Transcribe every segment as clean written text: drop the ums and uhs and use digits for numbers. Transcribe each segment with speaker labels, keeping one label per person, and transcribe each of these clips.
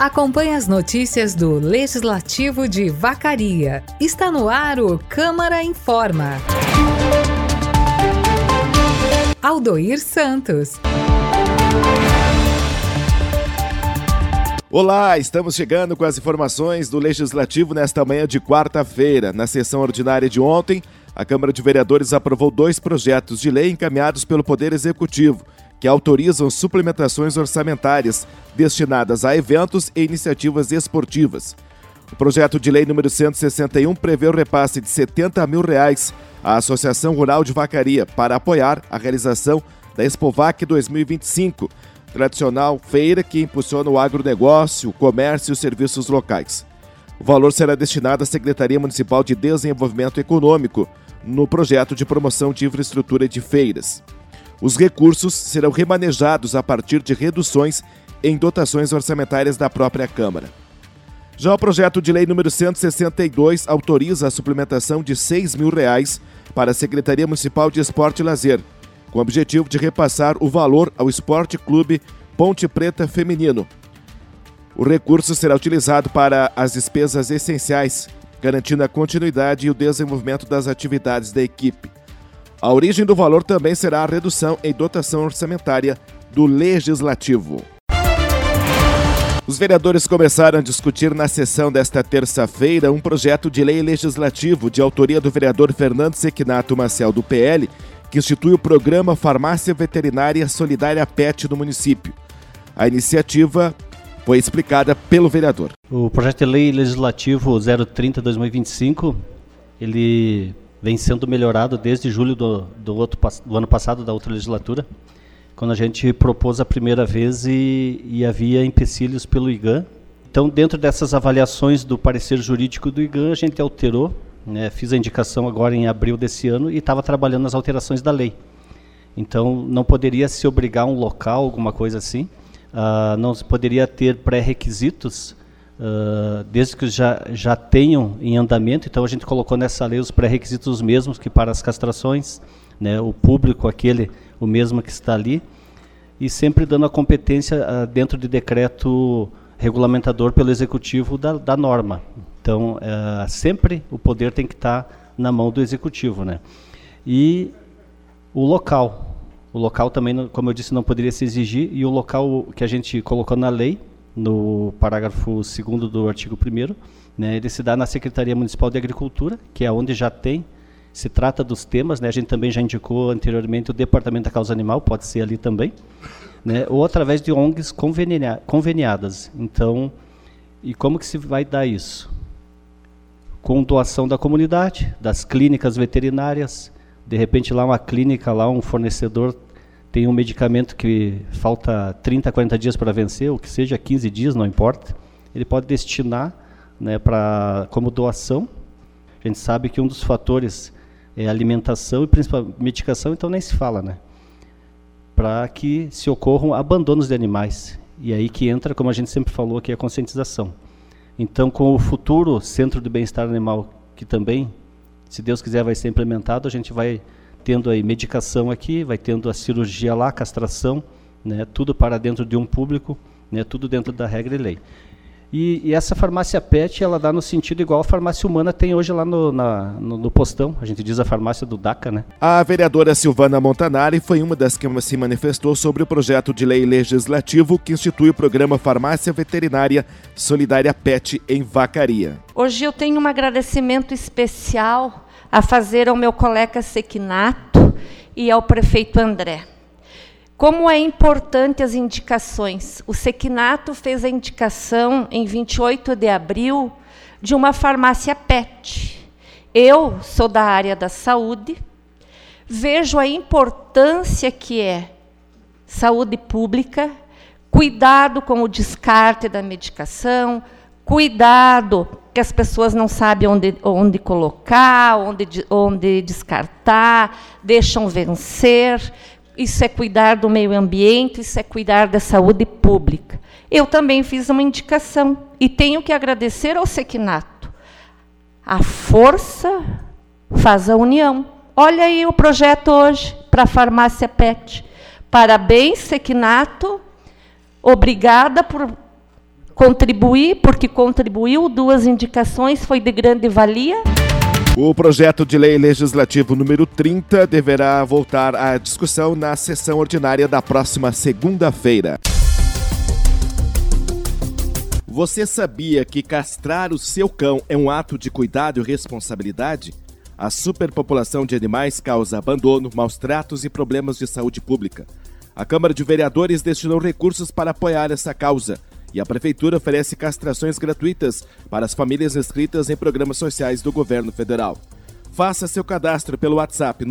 Speaker 1: Acompanhe as notícias do Legislativo de Vacaria. Está no ar o Câmara Informa. Aldoir Santos.
Speaker 2: Olá, estamos chegando com as informações do Legislativo nesta manhã de quarta-feira. Na sessão ordinária de ontem, a Câmara de Vereadores aprovou 2 projetos de lei encaminhados pelo Poder Executivo, que autorizam suplementações orçamentárias destinadas a eventos e iniciativas esportivas. O projeto de lei número 161 prevê o repasse de R$70 mil à Associação Rural de Vacaria para apoiar a realização da Expovac 2025, tradicional feira que impulsiona o agronegócio, o comércio e os serviços locais. O valor será destinado à Secretaria Municipal de Desenvolvimento Econômico, no projeto de promoção de infraestrutura de feiras. Os recursos serão remanejados a partir de reduções em dotações orçamentárias da própria Câmara. Já o projeto de lei número 162 autoriza a suplementação de R$6 mil para a Secretaria Municipal de Esporte e Lazer, com o objetivo de repassar o valor ao Esporte Clube Ponte Preta Feminino. O recurso será utilizado para as despesas essenciais, garantindo a continuidade e o desenvolvimento das atividades da equipe. A origem do valor também será a redução em dotação orçamentária do Legislativo. Os vereadores começaram a discutir na sessão desta terça-feira um projeto de lei legislativo de autoria do vereador Fernando Sequinato Maciel, do PL, que institui o programa Farmácia Veterinária Solidária PET no município. A iniciativa foi explicada pelo vereador.
Speaker 3: O projeto de lei legislativo 030/2025, ele vem sendo melhorado desde julho do ano passado, da outra legislatura, quando a gente propôs a primeira vez e havia empecilhos pelo IGAM. Então, dentro dessas avaliações do parecer jurídico do IGAM, a gente alterou, né, fiz a indicação agora em abril desse ano e estava trabalhando nas alterações da lei. Então, não poderia se obrigar um local, alguma coisa assim, não se poderia ter pré-requisitos, desde que já tenham em andamento. Então a gente colocou nessa lei os pré-requisitos mesmos que para as castrações, né, o público o mesmo que está ali, e sempre dando a competência dentro de decreto regulamentador pelo executivo da norma. Então sempre o poder tem que estar na mão do executivo, né? E o local também, como eu disse, não poderia se exigir, e o local que a gente colocou na lei, no parágrafo 2º do artigo 1º, né, ele se dá na Secretaria Municipal de Agricultura, que é onde já se trata dos temas, né, a gente também já indicou anteriormente o Departamento da Causa Animal, pode ser ali também, né, ou através de ONGs conveniadas. Então, e como que se vai dar isso? Com doação da comunidade, das clínicas veterinárias, de repente lá uma clínica, lá um fornecedor tem um medicamento que falta 30, 40 dias para vencer, ou que seja 15 dias, não importa, ele pode destinar, né, como doação. A gente sabe que um dos fatores é alimentação e principalmente medicação, então nem se fala, né? Para que se ocorram abandonos de animais. E aí que entra, como a gente sempre falou aqui, a conscientização. Então, com o futuro Centro de Bem-Estar Animal, que também, se Deus quiser, vai ser implementado, a gente vai tendo aí medicação aqui, vai tendo a cirurgia lá, castração, né, tudo para dentro de um público, né, tudo dentro da regra e lei. E essa farmácia PET, ela dá no sentido igual a farmácia humana tem hoje lá no postão, a gente diz a farmácia do DACA, né?
Speaker 2: A vereadora Silvana Montanari foi uma das que se manifestou sobre o projeto de lei legislativo que institui o programa Farmácia Veterinária Solidária PET em Vacaria.
Speaker 4: Hoje eu tenho um agradecimento especial a fazer ao meu colega Sequinato e ao prefeito André. Como é importante as indicações. O Sequinato fez a indicação em 28 de abril de uma farmácia PET. Eu sou da área da saúde, vejo a importância que é saúde pública, cuidado com o descarte da medicação, cuidado que as pessoas não sabem onde colocar, onde descartar, deixam vencer. Isso é cuidar do meio ambiente, isso é cuidar da saúde pública. Eu também fiz uma indicação e tenho que agradecer ao Sequinato. A força faz a união. Olha aí o projeto hoje para a farmácia PET. Parabéns, Sequinato. Obrigada por contribuir, porque contribuiu, 2 indicações, foi de grande valia.
Speaker 2: O projeto de lei legislativo número 30 deverá voltar à discussão na sessão ordinária da próxima segunda-feira. Você sabia que castrar o seu cão é um ato de cuidado e responsabilidade? A superpopulação de animais causa abandono, maus tratos e problemas de saúde pública. A Câmara de Vereadores destinou recursos para apoiar essa causa e a Prefeitura oferece castrações gratuitas para as famílias inscritas em programas sociais do Governo Federal. Faça seu cadastro pelo WhatsApp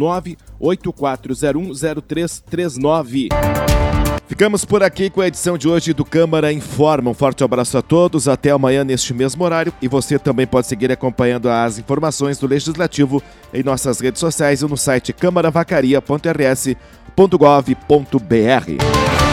Speaker 2: 984010339. Ficamos por aqui com a edição de hoje do Câmara Informa. Um forte abraço a todos, até amanhã neste mesmo horário. E você também pode seguir acompanhando as informações do Legislativo em nossas redes sociais e no site câmaravacaria.rs.gov.br.